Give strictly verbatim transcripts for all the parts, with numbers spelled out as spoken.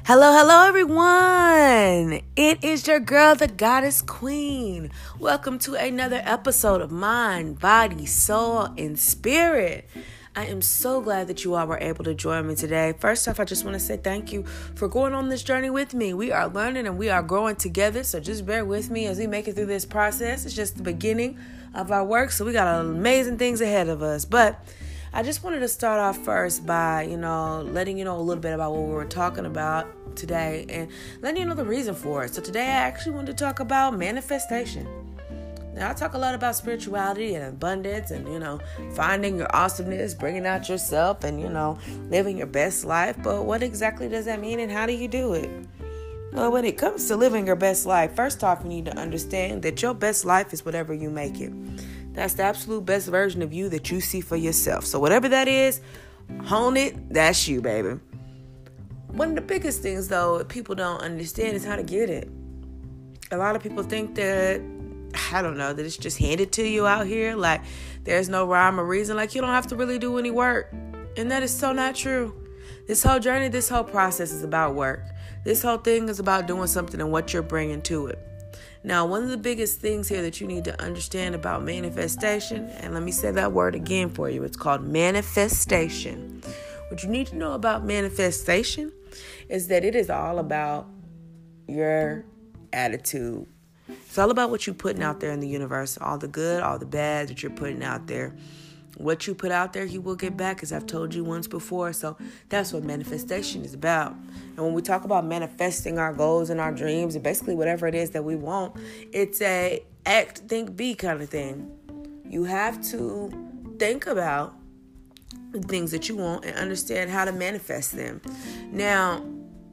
Hello, hello, everyone. It is your girl, the Goddess Queen. Welcome to another episode of Mind, Body, Soul, and Spirit. I am so glad that you all were able to join me today. First off, I just want to say thank you for going on this journey with me. We are learning and we are growing together, so just bear with me as we make it through this process. It's just the beginning of our work, so we got amazing things ahead of us. But I just wanted to start off first by, you know, letting you know a little bit about what we were talking about today and letting you know the reason for it. So today I actually wanted to talk about manifestation. Now, I talk a lot about spirituality and abundance and, you know, finding your awesomeness, bringing out yourself and, you know, living your best life. But what exactly does that mean and how do you do it? Well, when it comes to living your best life, first off, you need to understand that your best life is whatever you make it. That's the absolute best version of you that you see for yourself. So whatever that is, hone it, that's you, baby. One of the biggest things, though, people don't understand is how to get it. A lot of people think that, I don't know, that it's just handed to you out here. Like, there's no rhyme or reason. Like, you don't have to really do any work. And that is so not true. This whole journey, this whole process is about work. This whole thing is about doing something and what you're bringing to it. Now, one of the biggest things here that you need to understand about manifestation, and let me say that word again for you, it's called manifestation. What you need to know about manifestation is that it is all about your attitude. It's all about what you're putting out there in the universe, all the good, all the bad that you're putting out there. What you put out there, you will get back, as I've told you once before. So that's what manifestation is about. And when we talk about manifesting our goals and our dreams and basically whatever it is that we want, it's a act, think, be kind of thing. You have to think about the things that you want and understand how to manifest them. Now,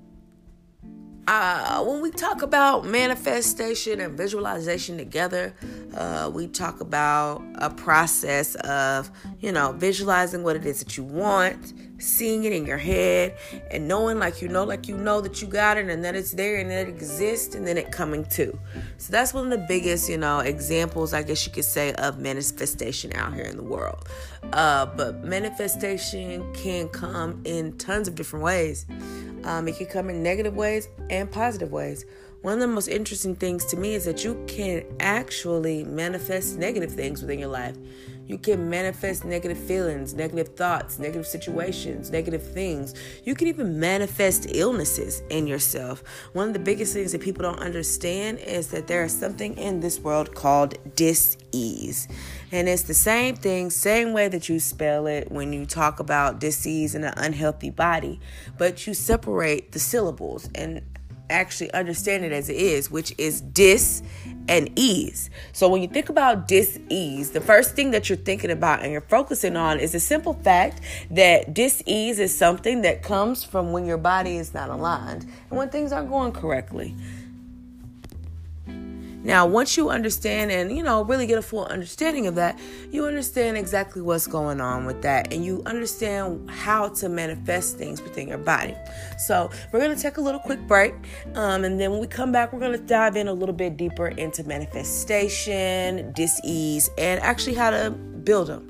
Uh, when we talk about manifestation and visualization together, uh, we talk about a process of, you know, visualizing what it is that you want, seeing it in your head, and knowing like you know, like you know that you got it and that it's there and that it exists, and then it coming to. So that's one of the biggest, you know, examples, I guess you could say, of manifestation out here in the world. Uh, but manifestation can come in tons of different ways. Um, it can come in negative ways and positive ways. One of the most interesting things to me is that you can actually manifest negative things within your life. You can manifest negative feelings, negative thoughts, negative situations, negative things. You can even manifest illnesses in yourself. One of the biggest things that people don't understand is that there is something in this world called dis-ease. And it's the same thing, same way that you spell it when you talk about dis-ease in an unhealthy body. But you separate the syllables and actually understand it as it is, which is dis and ease. So when you think about dis-ease, the first thing that you're thinking about and you're focusing on is the simple fact that dis-ease is something that comes from when your body is not aligned and when things aren't going correctly. Now, once you understand and, you know, really get a full understanding of that, you understand exactly what's going on with that. And you understand how to manifest things within your body. So we're going to take a little quick break. Um, and then when we come back, we're going to dive in a little bit deeper into manifestation, dis-ease, and actually how to build them.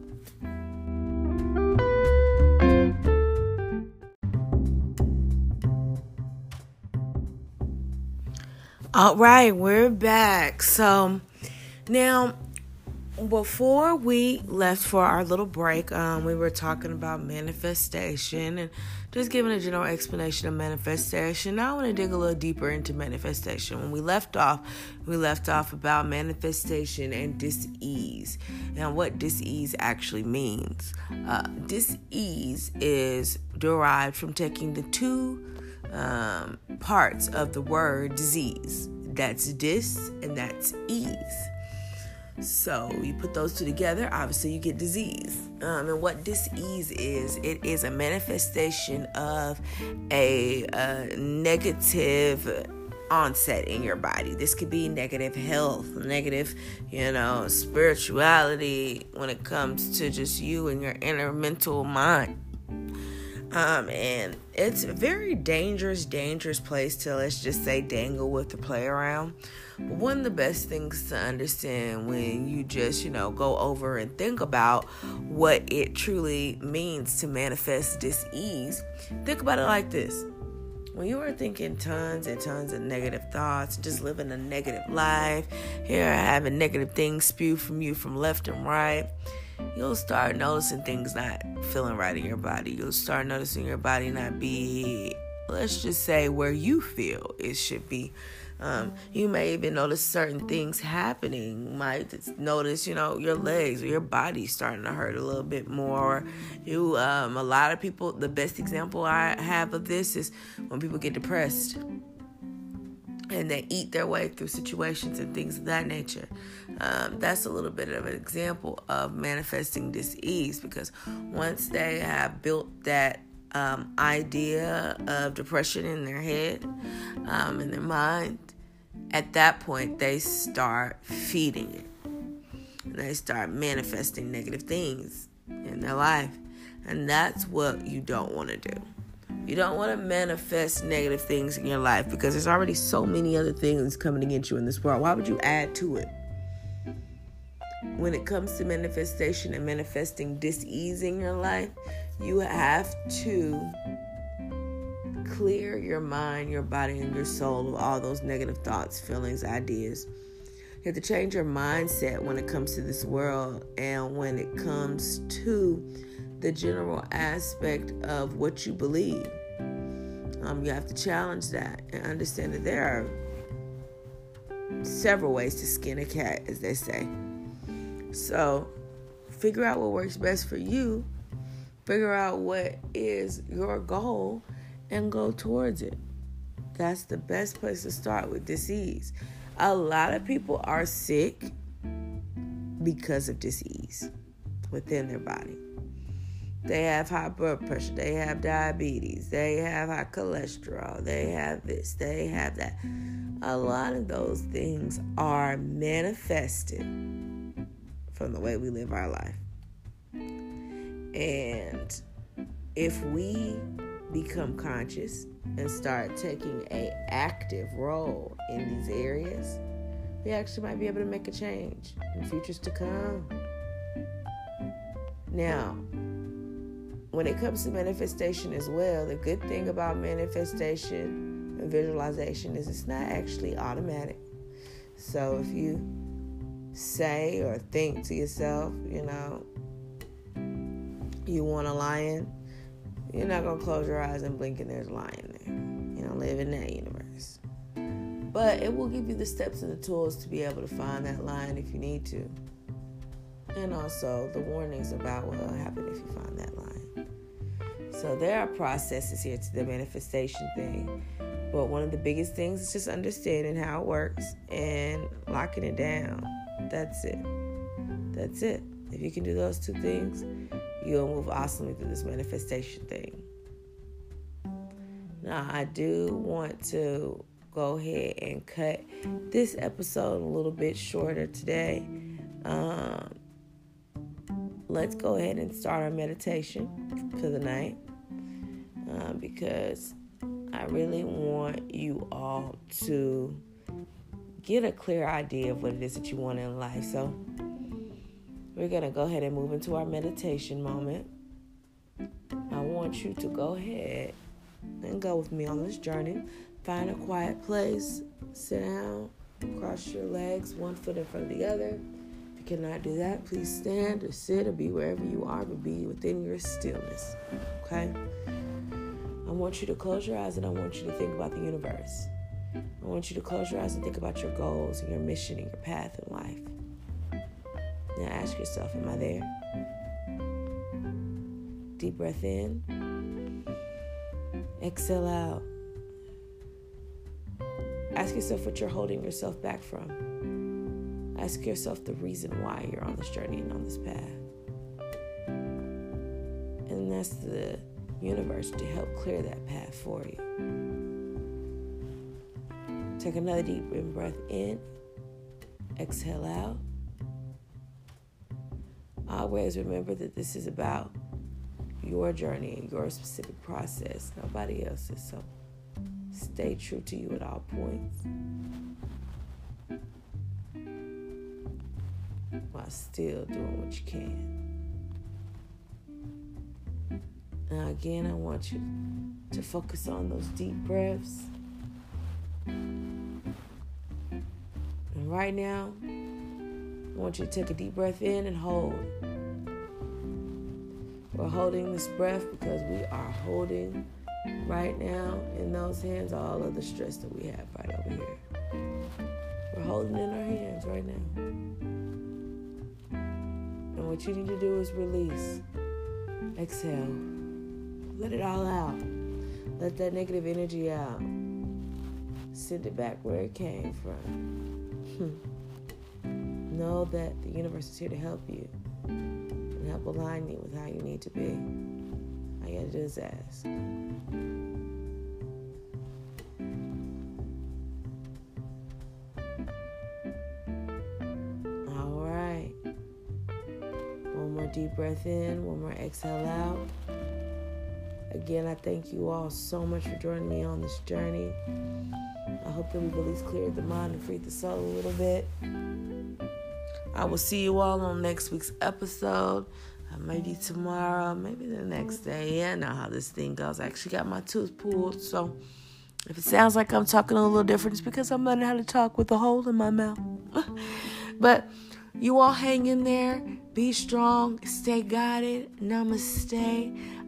All right, we're back. So now, before we left for our little break, um, we were talking about manifestation and just giving a general explanation of manifestation. Now I want to dig a little deeper into manifestation. When we left off, we left off about manifestation and dis-ease and what dis-ease actually means. Uh, dis-ease is derived from taking the two Um, parts of the word disease. That's dis and that's ease. So you put those two together, obviously you get disease. Um, and what dis-ease is, it is a manifestation of a, a negative onset in your body. This could be negative health, negative, you know, spirituality when it comes to just you and your inner mental mind. Um, and it's a very dangerous, dangerous place to, let's just say, dangle with or play around. But one of the best things to understand when you just, you know, go over and think about what it truly means to manifest dis-ease, think about it like this. when you are thinking tons and tons of negative thoughts, just living a negative life, here having negative things spew from you from left and right, you'll start noticing things not feeling right in your body. You'll start noticing your body not be, let's just say, where you feel it should be. Um, you may even notice certain things happening. You might notice, you know, your legs or your body starting to hurt a little bit more. You, um, a lot of people, the best example I have of this is when people get depressed and they eat their way through situations and things of that nature. Um, that's a little bit of an example of manifesting dis-ease, because once they have built that um, idea of depression in their head, um, in their mind, at that point, they start feeding it. And they start manifesting negative things in their life. And that's what you don't want to do. You don't want to manifest negative things in your life, because there's already so many other things coming against you in this world. Why would you add to it? When it comes to manifestation and manifesting dis-ease in your life, you have to clear your mind, your body, and your soul of all those negative thoughts, feelings, ideas. You have to change your mindset when it comes to this world and when it comes to the general aspect of what you believe. Um, you have to challenge that and understand that there are several ways to skin a cat, as they say. So figure out what works best for you. Figure out what is your goal and go towards it. That's the best place to start with dis-ease. A lot of people are sick because of dis-ease within their body. They have high blood pressure. They have diabetes. They have high cholesterol. They have this. They have that. A lot of those things are manifested from the way we live our life. And if we become conscious and start taking an active role in these areas, we actually might be able to make a change in futures to come. Now, when it comes to manifestation as well, the good thing about manifestation and visualization is it's not actually automatic. So if you say or think to yourself, you know, you want a lion, you're not going to close your eyes and blink and there's a lion there. You don't live in that universe. But it will give you the steps and the tools to be able to find that lion if you need to. And also the warnings about what will happen if you find that lion. So there are processes here to the manifestation thing. But one of the biggest things is just understanding how it works and locking it down. That's it. That's it. If you can do those two things, you'll move awesomely through this manifestation thing. Now, I do want to go ahead and cut this episode a little bit shorter today. Um, let's go ahead and start our meditation for the night. Um, because I really want you all to get a clear idea of what it is that you want in life. So we're going to go ahead and move into our meditation moment. I want you to go ahead and go with me on this journey. Find a quiet place, sit down, cross your legs, one foot in front of the other. If you cannot do that, please stand or sit or be wherever you are, but be within your stillness. Okay? I want you to close your eyes and I want you to think about the universe. I want you to close your eyes and think about your goals and your mission and your path in life. Now ask yourself, am I there? Deep breath in. Exhale out. Ask yourself what you're holding yourself back from. Ask yourself the reason why you're on this journey and on this path. And that's the universe to help clear that path for you. Take another deep breath in. Exhale out. Always remember that this is about your journey and your specific process, nobody else's. So stay true to you at all points, while still doing what you can. Now again, I want you to focus on those deep breaths. And right now, I want you to take a deep breath in and hold. We're holding this breath because we are holding right now in those hands all of the stress that we have right over here. We're holding in our hands right now. And what you need to do is release. Exhale. Let it all out. Let that negative energy out. Send it back where it came from. Know that the universe is here to help you and help align you with how you need to be. All you gotta do is ask. All right. One more deep breath in, one more exhale out. Again, I thank you all so much for joining me on this journey. I hope that we've at least cleared the mind and freed the soul a little bit. I will see you all on next week's episode. Uh, maybe tomorrow, maybe the next day. Yeah, I know how this thing goes. I actually got my tooth pulled, so if it sounds like I'm talking a little different, it's because I'm learning how to talk with a hole in my mouth. But you all hang in there. Be strong. Stay guided. Namaste.